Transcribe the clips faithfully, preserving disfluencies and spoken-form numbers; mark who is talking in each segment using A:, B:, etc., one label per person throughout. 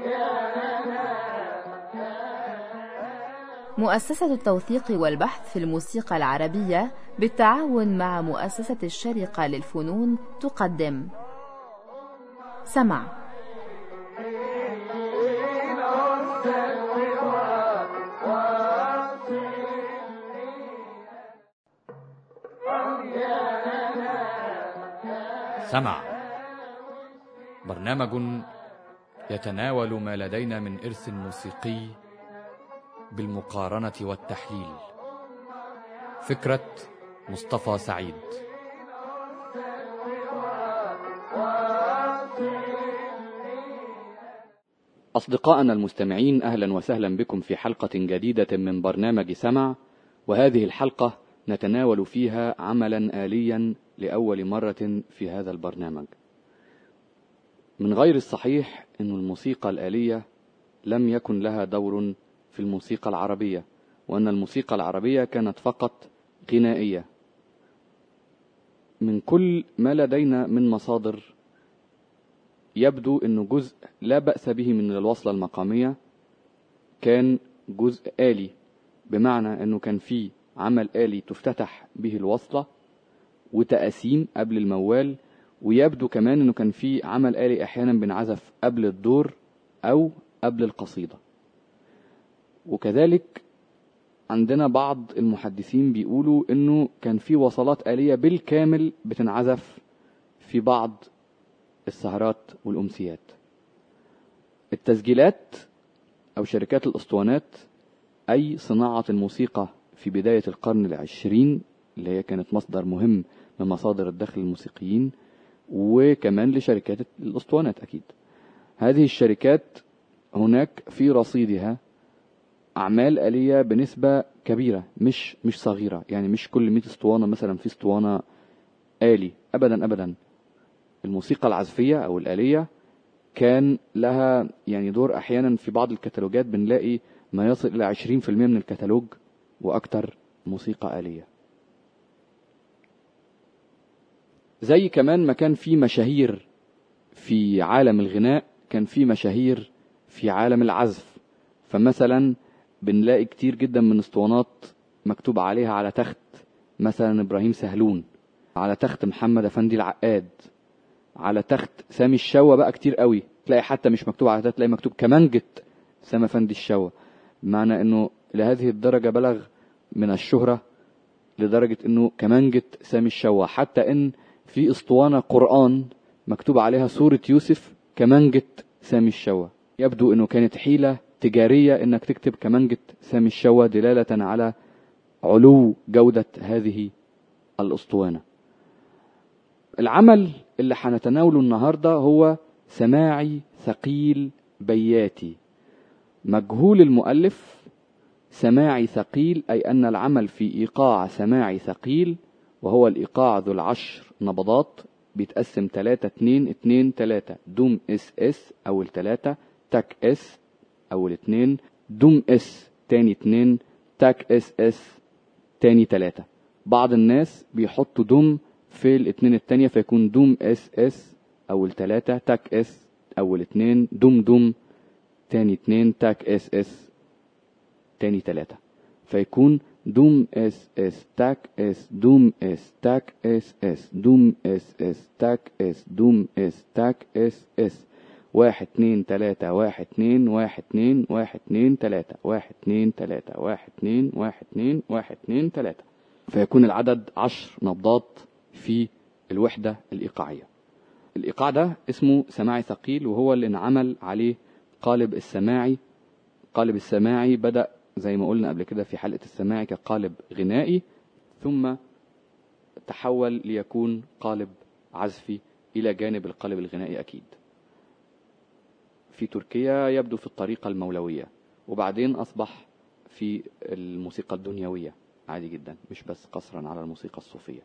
A: مؤسسة التوثيق والبحث في الموسيقى العربية بالتعاون مع مؤسسة الشارقة للفنون تقدم سمع.
B: سمع برنامج يتناول ما لدينا من إرث موسيقي بالمقارنة والتحليل. فكرة مصطفى سعيد. أصدقائنا المستمعين، أهلا وسهلا بكم في حلقة جديدة من برنامج سمع، وهذه الحلقة نتناول فيها عملا آليا لأول مرة في هذا البرنامج. من غير الصحيح أن الموسيقى الآلية لم يكن لها دور في الموسيقى العربية، وأن الموسيقى العربية كانت فقط غنائية. من كل ما لدينا من مصادر يبدو أنه جزء لا بأس به من الوصلة المقامية كان جزء آلي، بمعنى أنه كان فيه عمل آلي تفتتح به الوصلة وتقاسيم قبل الموال، ويبدو كمان أنه كان فيه عمل آلي أحيانا بنعزف قبل الدور أو قبل القصيدة. وكذلك عندنا بعض المحدثين بيقولوا أنه كان فيه وصلات آلية بالكامل بتنعزف في بعض السهرات والأمسيات. التسجيلات أو شركات الأسطوانات، أي صناعة الموسيقى في بداية القرن العشرين اللي هي كانت مصدر مهم من مصادر الدخل الموسيقيين، وكمان لشركات الأسطوانات أكيد. هذه الشركات هناك في رصيدها أعمال آلية بنسبة كبيرة، مش مش صغيرة، يعني مش كل مئة اسطوانة مثلا في اسطوانة آلي، أبدا أبدا. الموسيقى العزفية أو الآلية كان لها يعني دور أحيانا في بعض الكتالوجات، بنلاقي ما يصل إلى عشرين في المئة من الكتالوج وأكتر موسيقى آلية. زي كمان ما كان في مشاهير في عالم الغناء، كان في مشاهير في عالم العزف. فمثلا بنلاقي كتير جدا من اسطوانات مكتوب عليها على تخت مثلا إبراهيم سهلون، على تخت محمد أفندي العقاد، على تخت سامي الشوا بقى كتير قوي. تلاقي حتى مش مكتوب على تخت، تلاقي مكتوب كمانجة سامي أفندي الشوا، بمعنى انه لهذه الدرجة بلغ من الشهرة لدرجة انه كمانجة سامي الشوا. حتى ان في اسطوانة قرآن مكتوب عليها سورة يوسف كمانجة سامي الشوا. يبدو انه كانت حيلة تجارية انك تكتب كمانجة سامي الشوا دلالة على علو جودة هذه الاسطوانة. العمل اللي حنتناوله النهاردة هو سماعي ثقيل بياتي. مجهول المؤلف. سماعي ثقيل أي أن العمل في إيقاع سماعي ثقيل، وهو الإيقاع ذو العشر نبضات، بيتقسم تلاتة اتنين اتنين تلاتة، دوم اس اس أول تلاتة، تاك اس أول اتنين، دوم اس تاني اتنين، تاك اس اس تاني تلاتة. بعض الناس بيحطوا دوم في الاتنين التانية فيكون دوم اس اس أول تلاتة، تاك اس أول اتنين، دوم دوم تاني اتنين، تاك اس اس تاني تلاتة، فيكون دوم اس اس تاك اس دوم اس تاك اس اس دوم اس اس تاك اس دوم اس تاك اس اس واحد اتنين تلاتة واحد اتنين واحد اتنين واحد اتنين تلاتة واحد اتنين تلاتة واحد اتنين واحد اتنين واحد اتنين تلاتة، فيكون العدد عشر نبضات في الوحدة الإيقاعية. الإيقاع ده اسمه سماعي ثقيل، وهو اللي انعمل عليه قالب السماعي. قالب السماعي بدأ زي ما قلنا قبل كده في حلقة السماعي كقالب غنائي، ثم تحول ليكون قالب عزفي إلى جانب القالب الغنائي أكيد. في تركيا يبدو في الطريقة المولوية، وبعدين أصبح في الموسيقى الدنيوية عادي جدا، مش بس قصرا على الموسيقى الصوفية.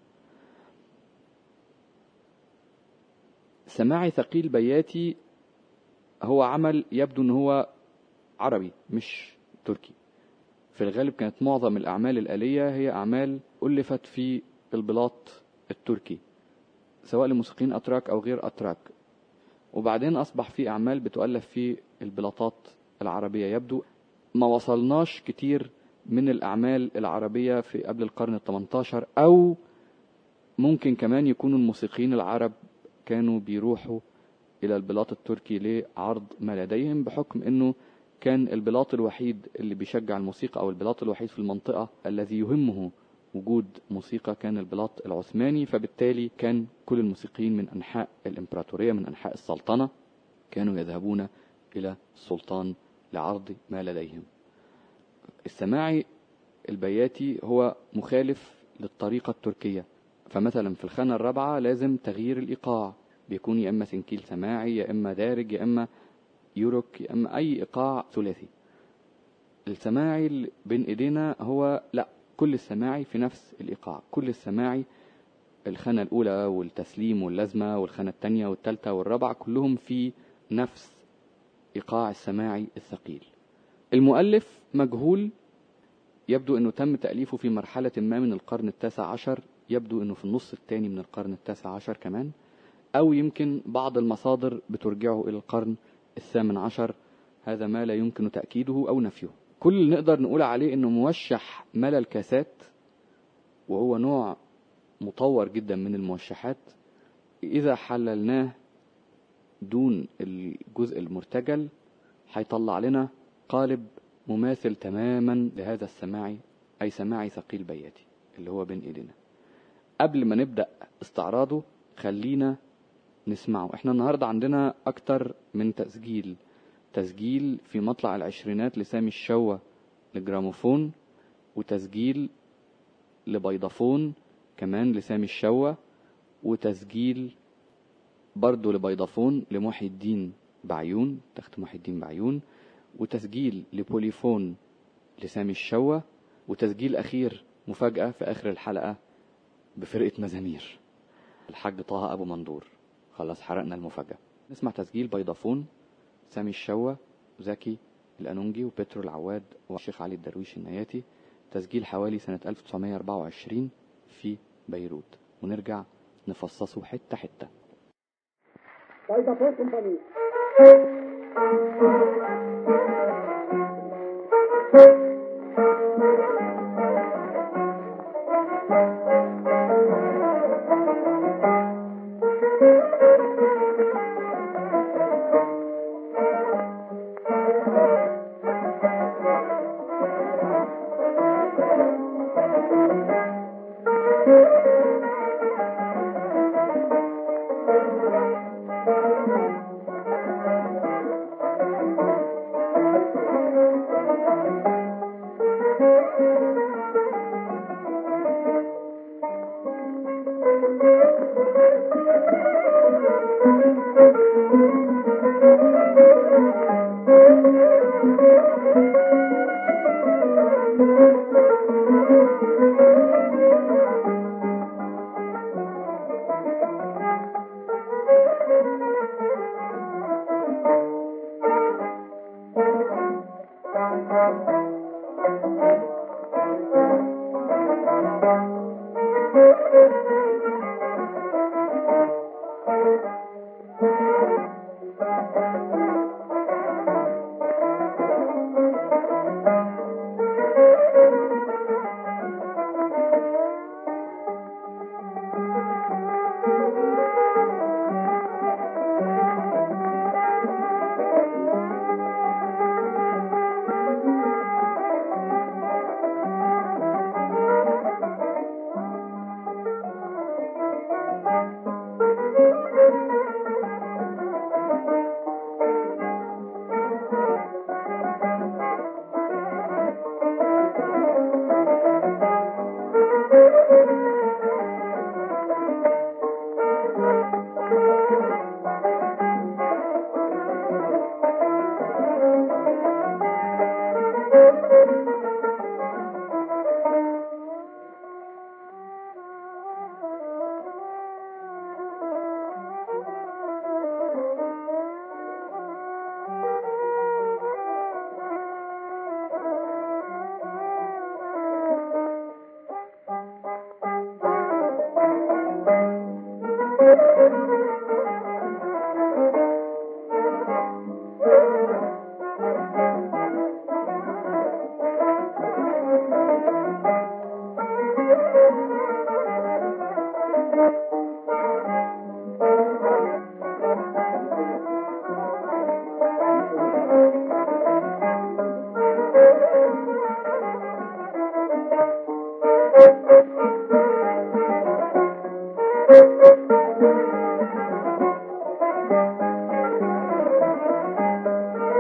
B: سماعي ثقيل بياتي هو عمل يبدو أنه هو عربي مش تركي. في الغالب كانت معظم الأعمال الآلية هي أعمال ألفت في البلاط التركي، سواء لموسيقيين أتراك أو غير أتراك. وبعدين أصبح في أعمال بتؤلف في البلاطات العربية. يبدو ما وصلناش كتير من الأعمال العربية في قبل القرن الثمنتاشر، أو ممكن كمان يكونوا الموسيقيين العرب كانوا بيروحوا إلى البلاط التركي لعرض ما لديهم، بحكم أنه كان البلاط الوحيد اللي بيشجع الموسيقى أو البلاط الوحيد في المنطقة الذي يهمه وجود موسيقى كان البلاط العثماني. فبالتالي كان كل الموسيقيين من أنحاء الإمبراطورية، من أنحاء السلطنة، كانوا يذهبون إلى السلطان لعرض ما لديهم. السماعي البياتي هو مخالف للطريقة التركية. فمثلا في الخانة الرابعة لازم تغيير الإيقاع، بيكون يا إما سنكيل سماعي، يا إما دارج، يا إما يوروك، يا إما أي إيقاع ثلاثي. السماعي اللي بين إيدينا هو لا، كل السماعي في نفس الإيقاع. كل السماعي الخانة الأولى والتسليم واللازمة والخانة الثانية والثالثة والرابعة كلهم في نفس إيقاع السماعي الثقيل. المؤلف مجهول، يبدو أنه تم تأليفه في مرحلة ما من القرن التاسع عشر، يبدو أنه في النص الثاني من القرن التاسع عشر كمان، أو يمكن بعض المصادر بترجعه إلى القرن الثامن عشر. هذا ما لا يمكن تأكيده أو نفيه. كل اللي نقدر نقول عليه أنه موشح ملل كاسات، وهو نوع مطور جدا من الموشحات. إذا حللناه دون الجزء المرتجل هيطلع لنا قالب مماثل تماما لهذا السماعي، أي سماعي ثقيل بياتي اللي هو بين إيدينا. قبل ما نبدأ استعراضه خلينا نسمعه. احنا النهاردة عندنا أكتر من تسجيل. تسجيل في مطلع العشرينات لسامي الشوة لجراموفون، وتسجيل لبيضافون كمان لسامي الشوة، وتسجيل برضو لبيضافون لمحي الدين بعيون، تخت محي الدين بعيون، وتسجيل لبوليفون لسامي الشوة، وتسجيل أخير مفاجأة في آخر الحلقة بفرقة مزامير الحاج طه أبو مندور. خلاص حرقنا المفاجأة. نسمع تسجيل بيضافون، سامي الشوة، زكي الأنونجي، وبترو العواد، والشيخ علي الدرويش النياتي. تسجيل حوالي سنة ألف وتسعمائة وأربعة وعشرين في بيروت، ونرجع نفصصه حتة حتة. بيضافون كومباني.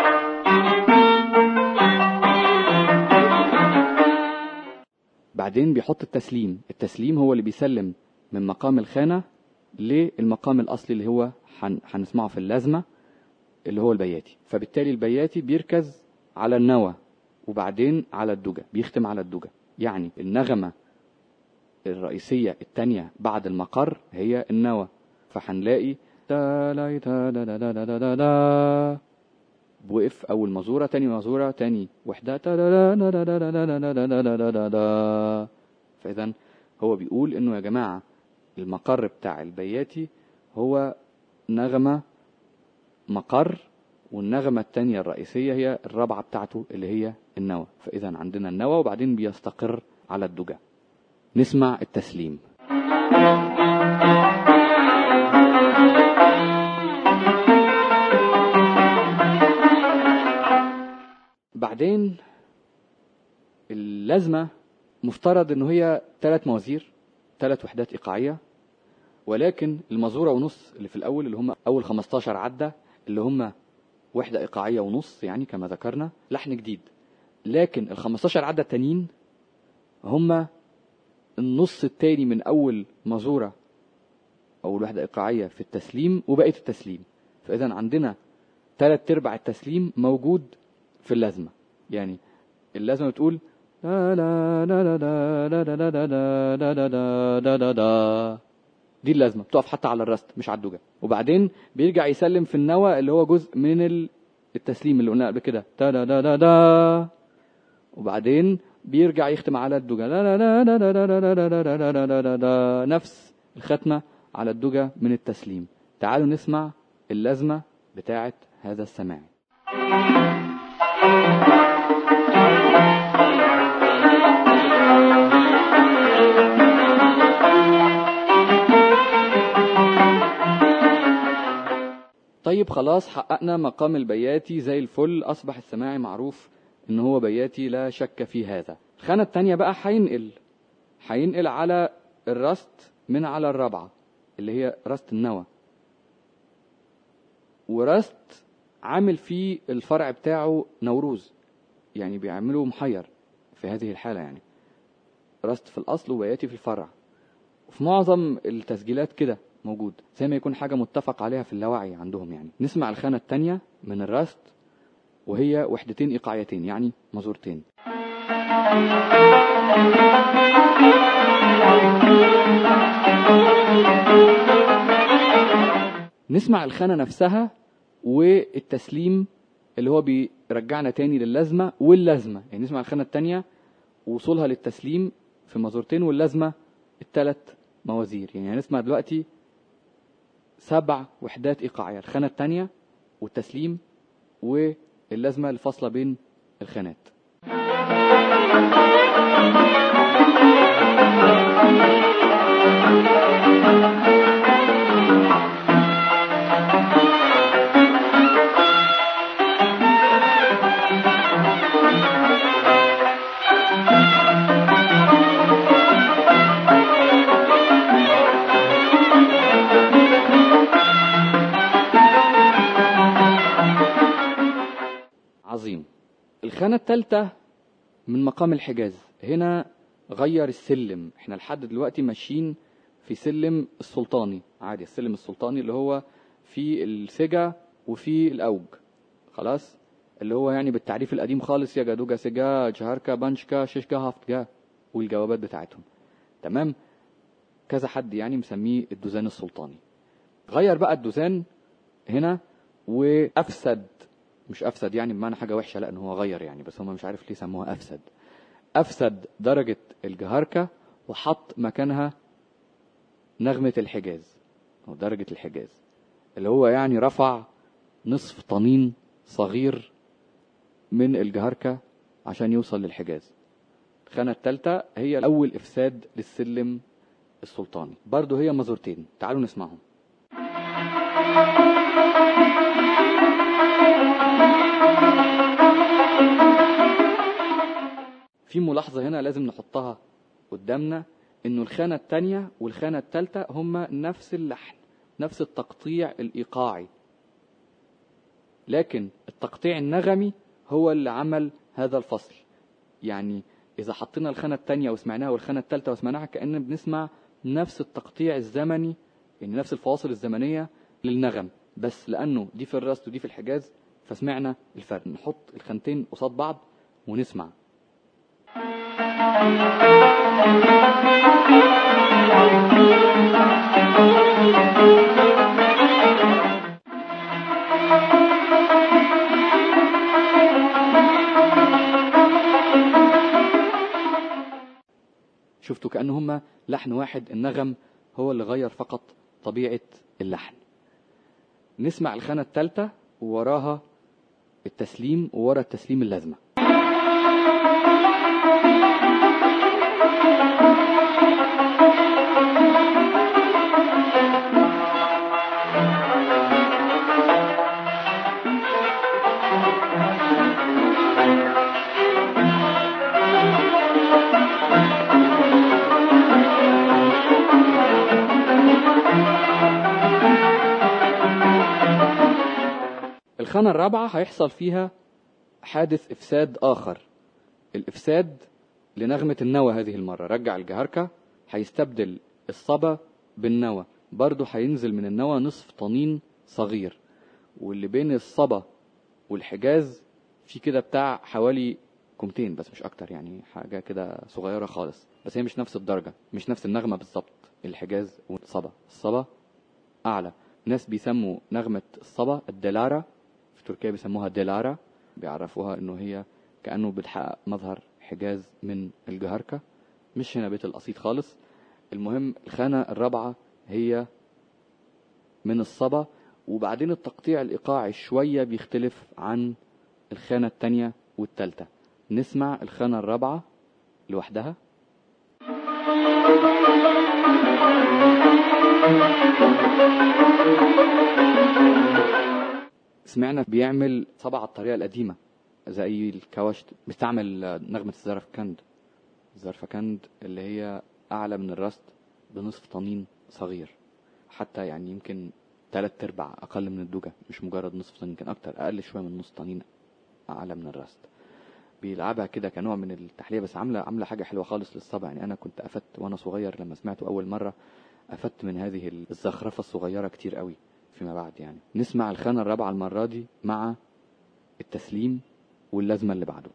B: بعدين بيحط التسليم. التسليم هو اللي بيسلم من مقام الخانة للمقام الأصلي اللي هو هنسمعه في اللازمة اللي هو البياتي. فبالتالي البياتي بيركز على النوى وبعدين على الدجى، بيختم على الدجى. يعني النغمة الرئيسية التانية بعد المقر هي النوى، فهنلاقي بوقف أول مزورة، تاني مزورة، تاني وحدة، فإذا هو بيقول إنه يا جماعة المقر بتاع البياتي هو نغمة مقر، والنغمة التانية الرئيسية هي الرابعة بتاعته اللي هي النوى. فإذا عندنا النوى وبعدين بيستقر على الدجى. نسمع التسليم. بعدين اللازمة مفترض انه هي ثلاث موازير، ثلاث وحدات ايقاعية، ولكن المزورة ونص اللي في الاول اللي هم اول خمستاشر عدة اللي هم وحدة ايقاعية ونص يعني كما ذكرنا لحن جديد. لكن ال خمستاشر عدة التانيين هم النص التاني من اول مزورة اول وحدة ايقاعية في التسليم وبقية التسليم. فاذا عندنا ثلاث ارباع التسليم موجود في اللازمة. يعني اللازمة بتقول لا لا لا لا لا لا لا لا لا لا لا لا، دي اللازمة بتقف حتى على الرست مش على الدجى. وبعدين بيرجع يسلم في النوى اللي هو جزء من التسليم اللي قلنا قبل كده تا لا لا لا لا، وبعدين بيرجع يختم على الدجى لا لا لا لا لا لا لا لا لا لا لا لا، نفس الختمة على الدجى من التسليم. تعالوا نسمع اللازمة بتاعت هذا السماعي. طيب خلاص حققنا مقام البياتي زي الفل، أصبح السماعي معروف إن هو بياتي لا شك في هذا. الخانة التانية بقى هينقل هينقل على الرست من على الرابعة اللي هي رست النوى، ورست عامل فيه الفرع بتاعه نوروز، يعني بيعمله محير في هذه الحالة. يعني رست في الأصل وبياتي في الفرع، وفي معظم التسجيلات كده موجود زي ما يكون حاجة متفق عليها في اللاوعي عندهم. يعني نسمع الخانة التانية من الرست وهي وحدتين إيقاعيتين يعني مزورتين. نسمع الخانة نفسها والتسليم اللي هو بيرجعنا تاني لللازمة واللازمة. يعني نسمع الخانة التانية وصولها للتسليم في مزورتين واللازمة الثلاث موازير. يعني هنسمع دلوقتي سبع وحدات إيقاعية، الخانة التانية والتسليم واللازمة الفاصلة بين الخانات. الخانة الثالثة من مقام الحجاز. هنا غير السلم، احنا لحد دلوقتي ماشيين في سلم السلطاني عادي، السلم السلطاني اللي هو في السجا وفي الأوج، خلاص، اللي هو يعني بالتعريف القديم خالص، يا جادوجا سجا جهاركا بانشكا ششكا هافتجا والجوابات بتاعتهم، تمام. كذا حد يعني مسميه الدوزان السلطاني. غير بقى الدوزان هنا وأفسد، مش أفسد يعني بمعنى حاجة وحشة، لأن هو غير يعني، بس هم مش عارف ليه سموها أفسد. أفسد درجة الجهاركة وحط مكانها نغمة الحجاز أو درجة الحجاز، اللي هو يعني رفع نصف طنين صغير من الجهاركة عشان يوصل للحجاز. الخانة الثالثة هي أول إفساد للسلم السلطاني، برضو هي مزورتين، تعالوا نسمعهم. في ملاحظة هنا لازم نحطها قدامنا، انه الخانة الثانية والخانة الثالثة هما نفس اللحن، نفس التقطيع الإيقاعي، لكن التقطيع النغمي هو اللي عمل هذا الفصل. يعني إذا حطينا الخانة الثانية وسمعناها والخانة الثالثة وسمعناها كأننا بنسمع نفس التقطيع الزمني، يعني نفس الفواصل الزمنية للنغم، بس لأنه دي في الرست ودي في الحجاز فسمعنا الفرق. نحط الخانتين قصاد بعض ونسمع. شفتوا كأنه هما لحن واحد، النغم هو اللي غير فقط طبيعة اللحن. نسمع الخانة الثالثة ووراها التسليم وورا التسليم اللازمة. الخانة الرابعة هيحصل فيها حادث إفساد آخر، الإفساد لنغمة النوى. هذه المرة رجع الجهاركة، هيستبدل الصبا بالنوى، برضو هينزل من النوى نصف طنين صغير، واللي بين الصبا والحجاز في كده بتاع حوالي كومتين بس مش أكتر، يعني حاجة كده صغيرة خالص، بس هي مش نفس الدرجة، مش نفس النغمة بالظبط. الحجاز والصبا، الصبا أعلى، ناس بيسموا نغمة الصبا الدلارة، في تركيا بيسموها دلارة، بيعرفوها انه هي كأنه بتحقق مظهر حجاز من الجهاركة، مش هنا بيت القصيد خالص. المهم الخانة الرابعة هي من الصبا، وبعدين التقطيع الإيقاعي شوية بيختلف عن الخانة التانية والتالتة. نسمع الخانة الرابعة لوحدها. سمعنا بيعمل صبع على الطريقة القديمة زي الكواشت، بيستعمل نغمة الزرفكند، الزرفكند اللي هي أعلى من الرست بنصف طنين صغير، حتى يعني يمكن ثلاث ارباع أقل من الدوجة، مش مجرد نصف طنين، يمكن أكتر، أقل شوية من نصف طنين أعلى من الرست. بيلعبها كده كنوع من التحلية، بس عاملة عاملة حاجة حلوة خالص للصبع. يعني أنا كنت أفدت وأنا صغير لما سمعته أول مرة، أفدت من هذه الزخرفة الصغيرة كتير قوي فيما بعد. يعني نسمع الخانة الرابعة المرة دي مع التسليم واللازمة اللي بعده.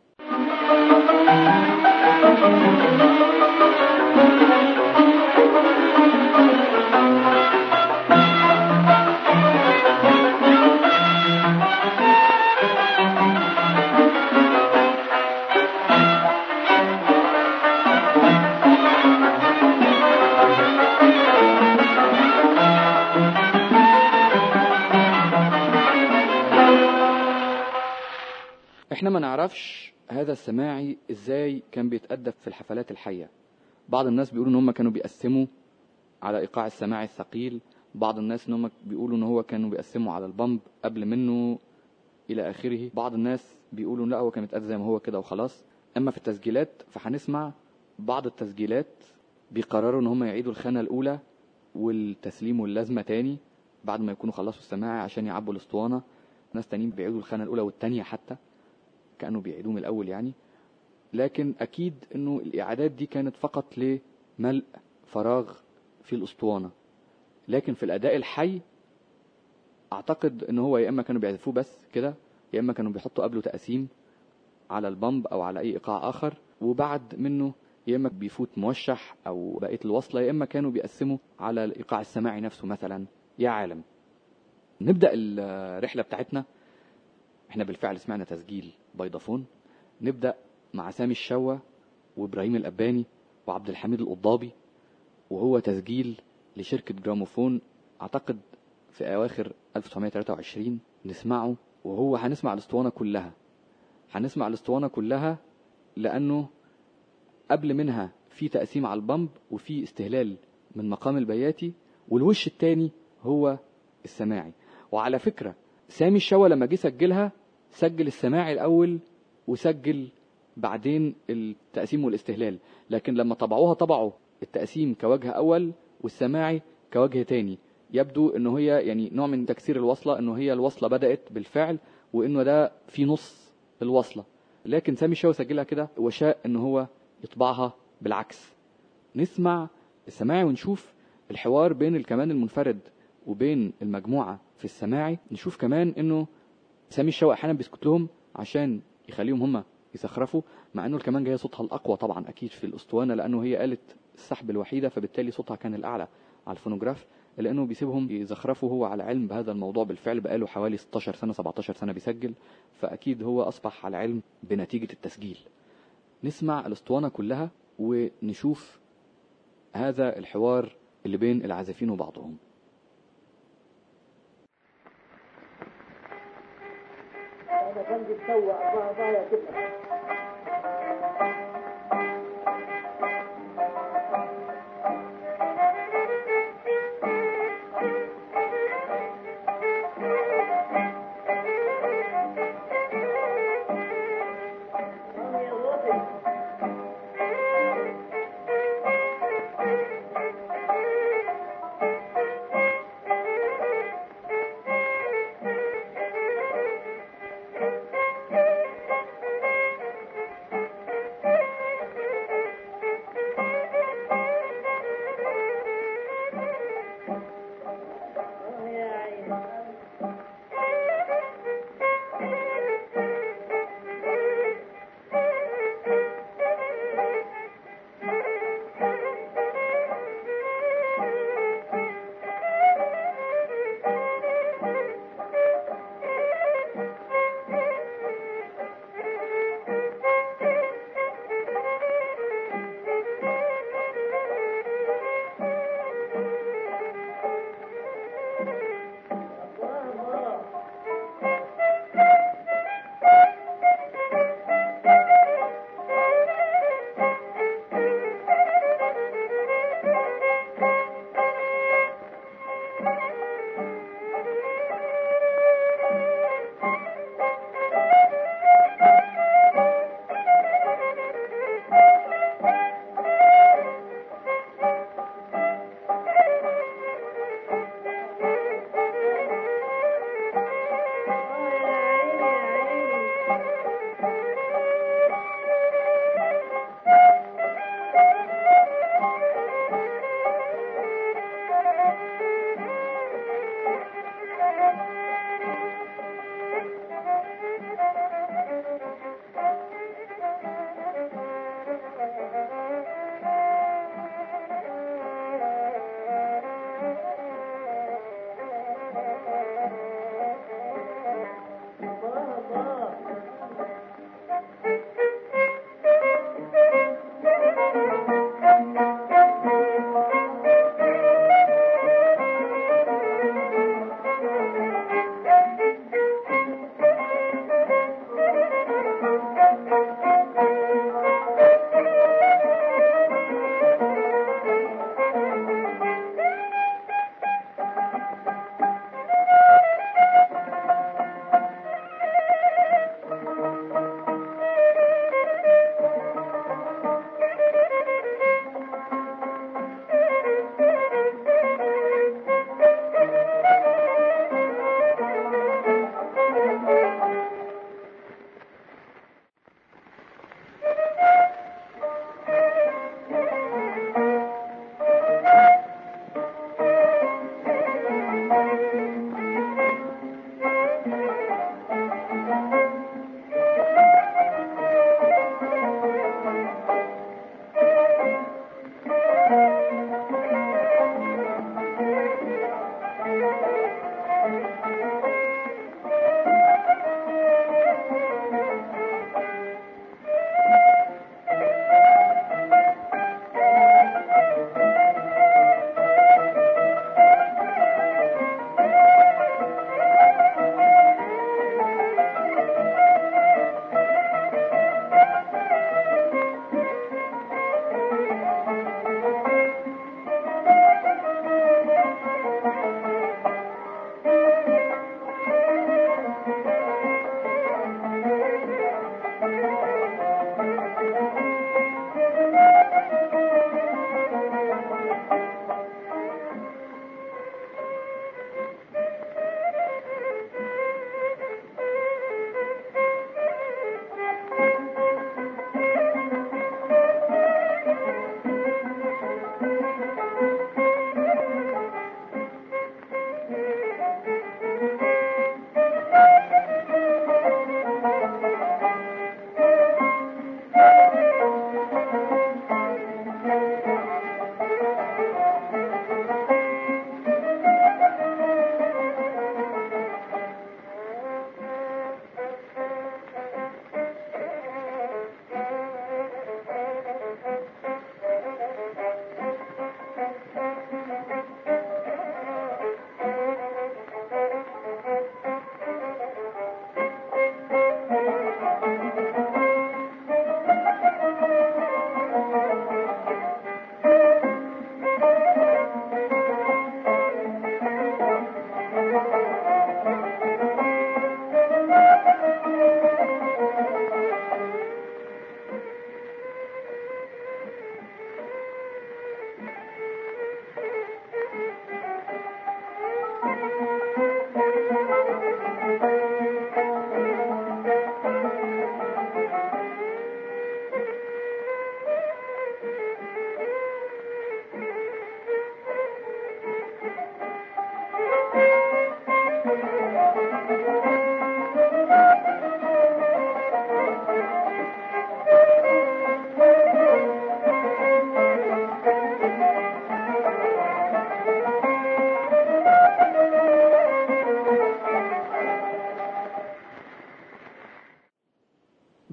B: احنا ما نعرفش هذا السماعي ازاي كان بيتأدب في الحفلات الحية. بعض الناس بيقولوا ان هم كانوا بيقسموا على ايقاع السماعي الثقيل، بعض الناس ان هم بيقولوا ان هو كانوا بيقسموا على البمب قبل منه الى اخره، بعض الناس بيقولوا لا هو كان متأدب زي ما هو كده وخلاص. اما في التسجيلات فهنسمع بعض التسجيلات بيقرروا ان هم يعيدوا الخانة الاولى والتسليم واللازمة تاني بعد ما يكونوا خلصوا السماعي عشان يعبوا الاسطوانة. ناس تانيين بيعيدوا الخانة الاولى والتانية حتى كأنه بيعيدوه من الأول يعني. لكن أكيد أنه الإعادات دي كانت فقط لملء فراغ في الأسطوانة، لكن في الأداء الحي أعتقد أنه هو يا إما كانوا بيعزفوه بس كده، يا إما كانوا بيحطوا قبله تقسيم على البمب أو على أي إيقاع آخر، وبعد منه يا إما بيفوت موشح أو بقية الوصلة، يا إما كانوا بيقسموا على الإيقاع السماعي نفسه مثلا. يا عالم. نبدأ الرحلة بتاعتنا. احنا بالفعل سمعنا تسجيل بيضافون. نبدأ مع سامي الشوا وإبراهيم الأباني وعبد الحميد القضابي، وهو تسجيل لشركة جراموفون أعتقد في أواخر ألف وتسعمائة وثلاثة وعشرين. نسمعه، وهو هنسمع الاسطوانة كلها. هنسمع الاسطوانة كلها لأنه قبل منها في تقسيم على البمب وفي استهلال من مقام البياتي، والوش التاني هو السماعي. وعلى فكرة سامي الشوا لما جه سجلها سجل السماعي الأول وسجل بعدين التقسيم والاستهلال، لكن لما طبعوها طبعوا التقسيم كوجه أول والسماعي كوجه تاني. يبدو انه هي يعني نوع من تكسير الوصلة، انه هي الوصلة بدأت بالفعل وانه ده في نص الوصلة، لكن سامي الشوا سجلها كده وشاء انه هو يطبعها بالعكس. نسمع السماعي ونشوف الحوار بين الكمان المنفرد وبين المجموعة في السماعي. نشوف كمان انه سامي الشوا احيانا بيسكت لهم عشان يخليهم هم يسخرفوا، مع انه الكمان جايه صوتها الاقوى طبعا اكيد في الاسطوانه، لانه هي آلة السحب الوحيده، فبالتالي صوتها كان الاعلى على الفونوجراف، لانه بيسيبهم يزخرفوا. هو على علم بهذا الموضوع بالفعل، بقاله حوالي ستاشر سنة سبعتاشر سنة بيسجل، فاكيد هو اصبح على علم بنتيجه التسجيل. نسمع الاسطوانه كلها ونشوف هذا الحوار اللي بين العازفين وبعضهم.
C: هذا كان بيتسوى أربعة ضايع كده.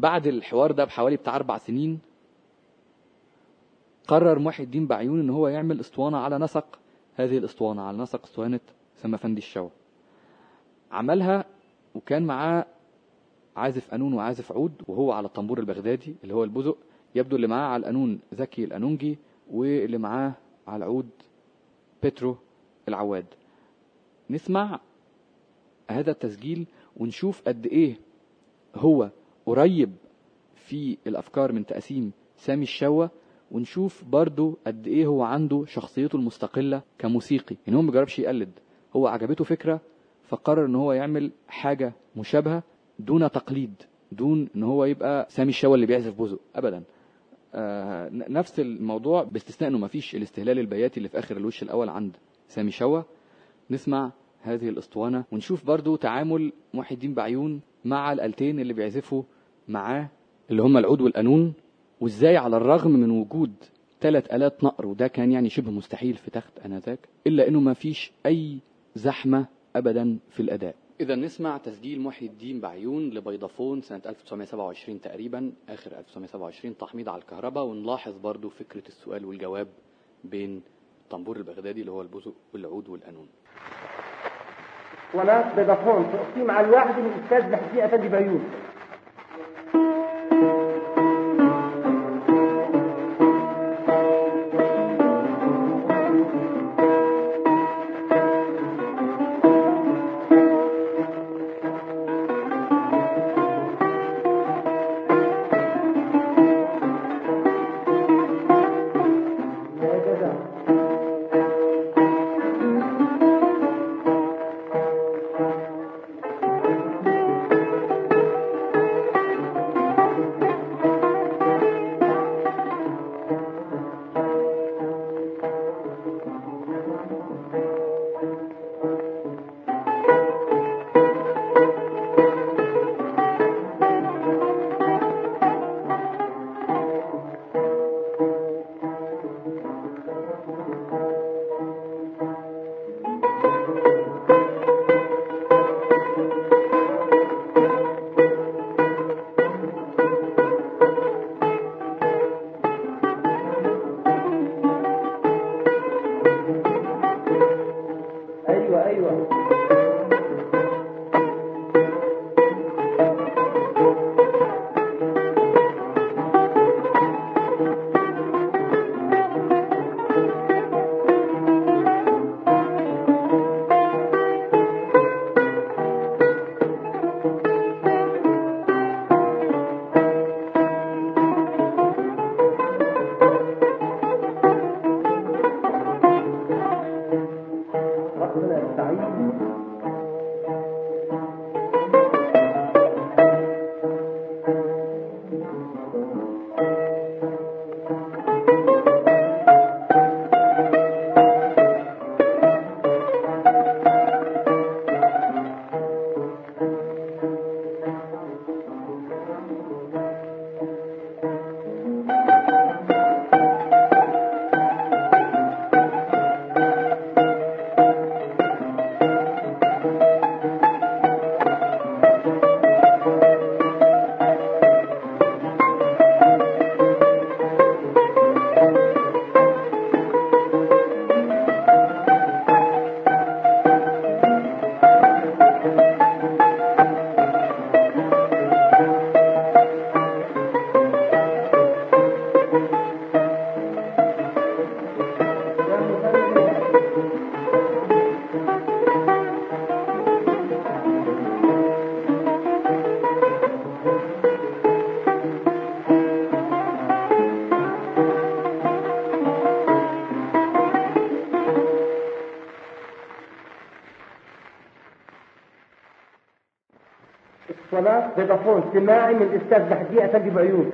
B: بعد الحوار ده بحوالي بتاع اربع سنين قرر محي الدين بعيون ان هو يعمل اسطوانة على نسق هذه الاسطوانة، على نسق اسطوانة سما فندي الشوا. عملها وكان معاه عازف قانون وعازف عود، وهو على الطنبور البغدادي اللي هو البزق. يبدو اللي معاه على القانون زكي القانونجي، واللي معاه على العود بيترو العواد. نسمع هذا التسجيل ونشوف قد ايه هو قريب في الافكار من تقسيم سامي الشوا، ونشوف برضو قد ايه هو عنده شخصيته المستقلة كموسيقي. ان هو ما جربش يقلد، هو عجبته فكرة فقرر ان هو يعمل حاجة مشابهة دون تقليد، دون ان هو يبقى سامي الشوا اللي بيعزف بوزق ابدا. آه نفس الموضوع باستثناء انه ما فيش الاستهلال البياتي اللي في اخر الوش الاول عند سامي شوا. نسمع هذه الاسطوانة ونشوف برضو تعامل محي الدين بعيون مع الآلتين اللي بيعزفوا معاه اللي هم العود والقانون، وازاي على الرغم من وجود ثلاث آلات نقر، وده كان يعني شبه مستحيل في تخت انذاك، الا انه ما فيش اي زحمة ابدا في الاداء. اذا نسمع تسجيل محي الدين بعيون لبيضافون سنة ألف وتسعمائة وسبعة وعشرين تقريبا، اخر ألف وتسعمائة وسبعة وعشرين، تحميض على الكهرباء. ونلاحظ برضو فكرة السؤال والجواب بين الطنبور البغدادي اللي هو البزق والعود والقانون.
C: اسطوانات بيضافون تقسيم على الواحد من الاستاذ محي افندي بعيون. اسطوانات بيضافون سماعي من الاستاذ محي افندي بعيون.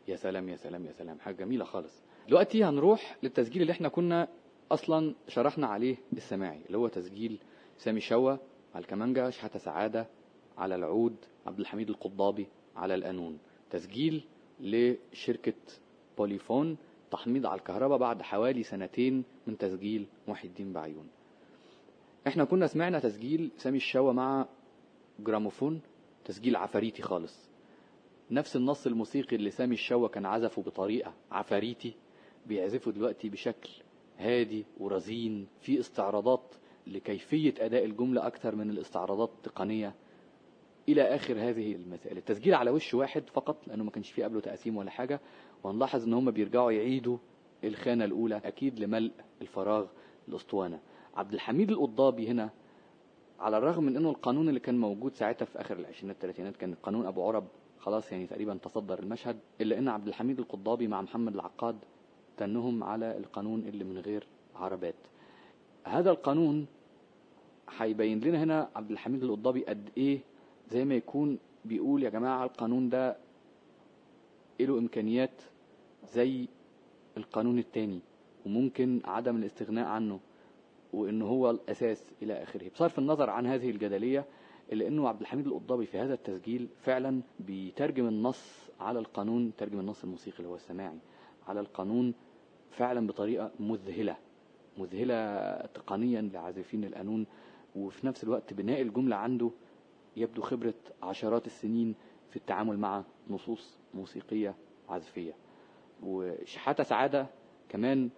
B: يا سلام يا سلام يا سلام، حاجة جميلة خالص. دلوقتي هنروح للتسجيل اللي احنا كنا اصلا شرحنا عليه السماعي، اللي هو تسجيل سامي شوا على الكمانجا، شحاتة سعادة على العود، عبد الحميد القضابي على القانون. تسجيل لشركة بوليفون، تحميض على الكهرباء بعد حوالي سنتين من تسجيل محي الدين بعيون. احنا كنا سمعنا تسجيل سامي الشوا مع جراموفون، تسجيل عفاريتي خالص، نفس النص الموسيقي اللي سامي الشوا كان عزفه بطريقة عفاريتي بيعزفه دلوقتي بشكل هادي ورزين، في استعراضات لكيفية أداء الجملة أكثر من الاستعراضات التقنية إلى آخر هذه المسائل. التسجيل على وش واحد فقط لأنه ما كانش فيه قبله تقسيم ولا حاجة، وهنلاحظ إن هم بيرجعوا يعيدوا الخانة الأولى أكيد لملء الفراغ الأسطوانة. عبد الحميد القضابي هنا على الرغم من إنه القانون اللي كان موجود ساعتها في آخر العشرينات الثلاثينات كان قانون أبو عرب خلاص يعني تقريبا تصدر المشهد، إلا إن عبد الحميد القضابي مع محمد العقاد تنهم على القانون اللي من غير عربات. هذا القانون هيبين لنا هنا عبد الحميد القضابي قد إيه زي ما يكون بيقول يا جماعة القانون ده له إمكانيات زي القانون التاني وممكن عدم الاستغناء عنه وإنه هو الأساس إلى آخره. بصرف النظر عن هذه الجدلية، إلا إنه عبد الحميد القضابي في هذا التسجيل فعلا بيترجم النص على القانون، ترجم النص الموسيقي اللي هو السماعي على القانون فعلا بطريقة مذهلة مذهلة تقنيا لعازفين القانون، وفي نفس الوقت بناء الجملة عنده يبدو خبرة عشرات السنين في التعامل مع نصوص موسيقية عزفية. وشحاتة سعادة كمان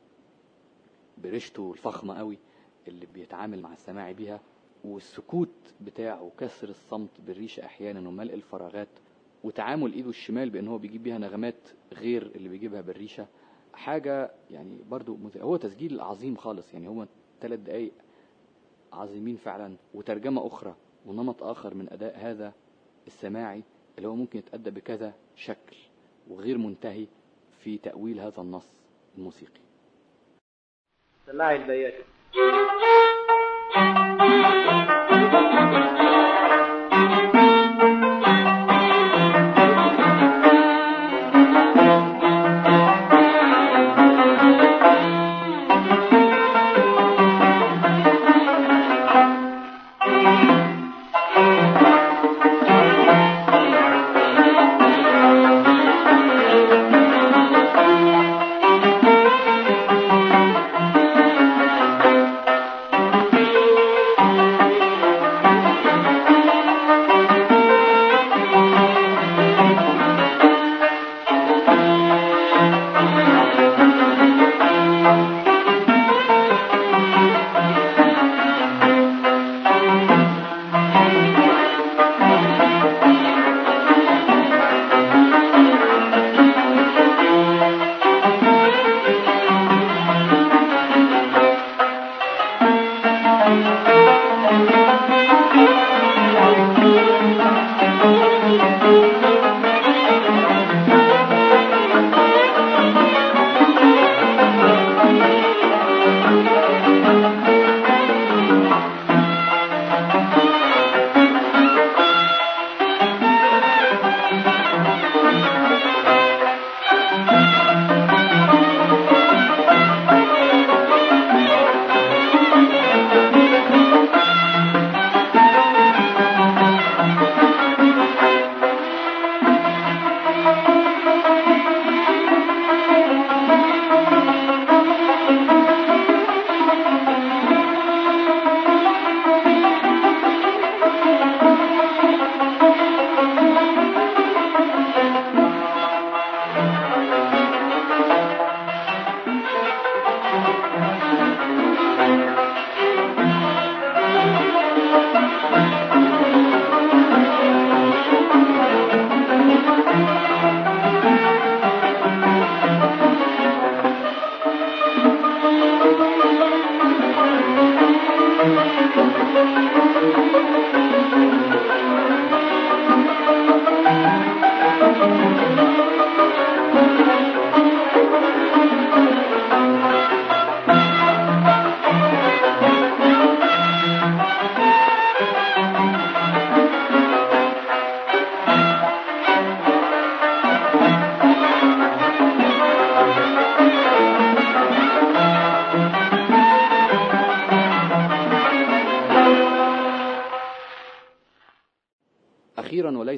B: برشته الفخمة قوي اللي بيتعامل مع السماعي بيها، والسكوت بتاعه وكسر الصمت بالريشة أحيانا وملء الفراغات وتعامل إيده الشمال بأنه هو بيجيب بيها نغمات غير اللي بيجيبها بالريشة، حاجة يعني برضو مز... هو تسجيل عظيم خالص. يعني هو ثلاث دقايق عظيمين فعلا، وترجمة أخرى ونمط آخر من أداء هذا السماعي اللي هو ممكن يتأدى بكذا شكل وغير منتهي في تأويل هذا النص الموسيقي.
C: سماعي البياتي.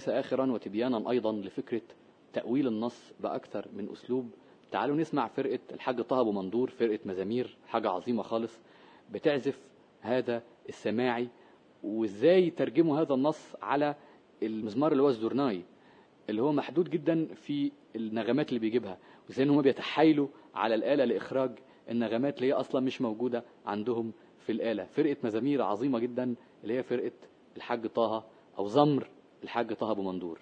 B: وليس آخرا وتبيانا أيضا لفكرة تأويل النص بأكثر من أسلوب، تعالوا نسمع فرقة الحاج طه أبو مندور، فرقة مزامير، حاجة عظيمة خالص بتعزف هذا السماعي، وإزاي ترجموا هذا النص على المزمار اللي هو الزرناي اللي هو محدود جدا في النغمات اللي بيجيبها، وإزاي إن هم بيتحايلوا على الآلة لإخراج النغمات اللي هي أصلا مش موجودة عندهم في الآلة. فرقة مزامير عظيمة جدا اللي هي فرقة الحاج طه أو زمر الحاج طه أبو مندور.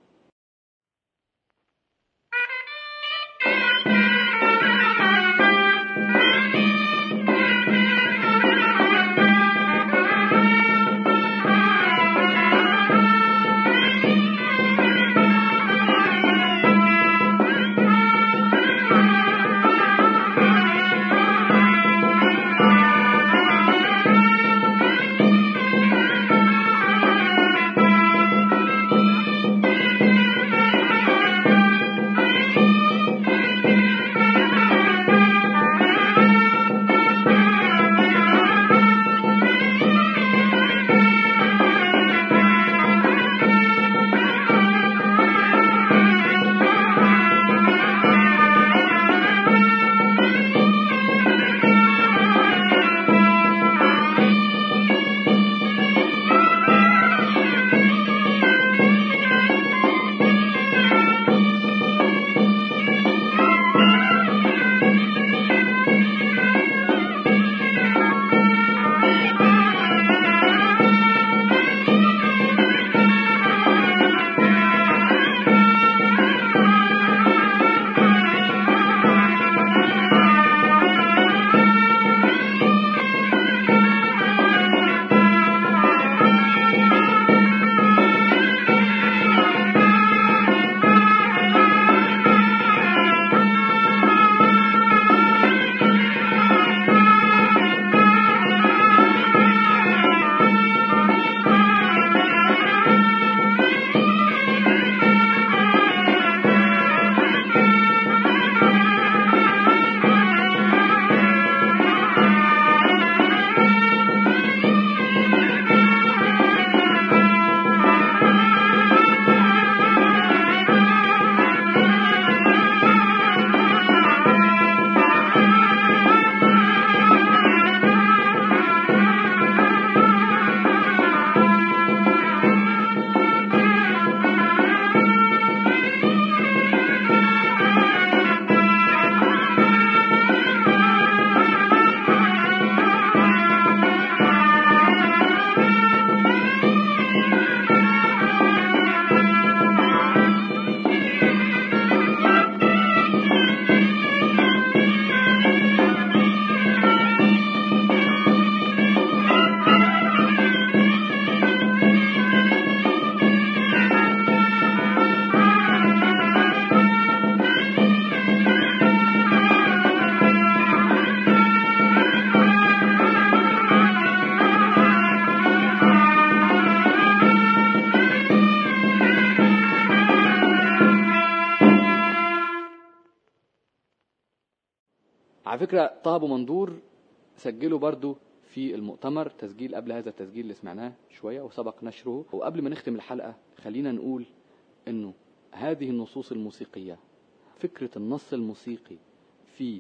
B: على فكرة طه أبو مندور سجله برضو في المؤتمر تسجيل قبل هذا التسجيل اللي سمعناه شوية وسبق نشره. وقبل ما نختم الحلقة خلينا نقول انه هذه النصوص الموسيقية، فكرة النص الموسيقي في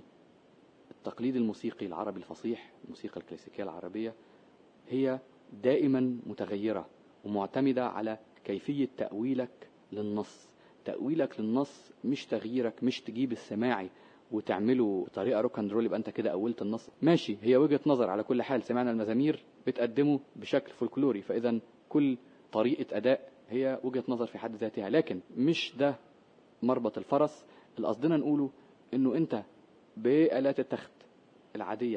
B: التقليد الموسيقي العربي الفصيح، الموسيقى الكلاسيكية العربية، هي دائما متغيرة ومعتمدة على كيفية تأويلك للنص. تأويلك للنص مش تغييرك، مش تجيب السماعي وتعمله بطريقة روك اند رول يبقى انت كده أولت النص. ماشي، هي وجهة نظر على كل حال. سمعنا المزامير بتقدمه بشكل فولكلوري، فإذا كل طريقة أداء هي وجهة نظر في حد ذاتها، لكن مش ده مربط الفرس. اللي قصدنا نقوله انه انت بآلات التخت العادية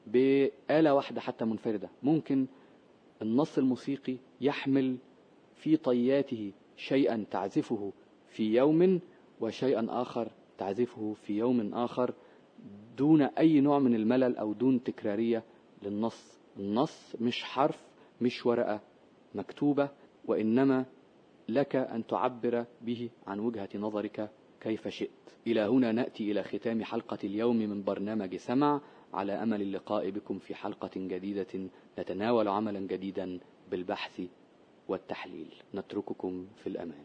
B: بآلة واحدة حتى منفردة ممكن النص الموسيقي يحمل في طياته شيئا تعزفه في يوم وشيئا آخر تعزفه في يوم آخر دون أي نوع من الملل أو دون تكرارية للنص. النص مش حرف، مش ورقة مكتوبة، وإنما لك أن تعبر به عن وجهة نظرك كيف شئت. إلى هنا نأتي إلى ختام حلقة اليوم من برنامج سمع، على أمل اللقاء بكم في حلقة جديدة نتناول عملا جديدا بالبحث والتحليل. نترككم في الأمان.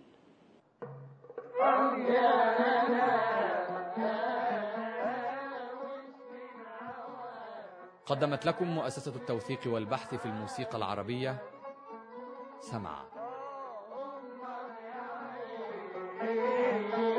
D: قدمت لكم مؤسسة التوثيق والبحث في الموسيقى العربية سمع.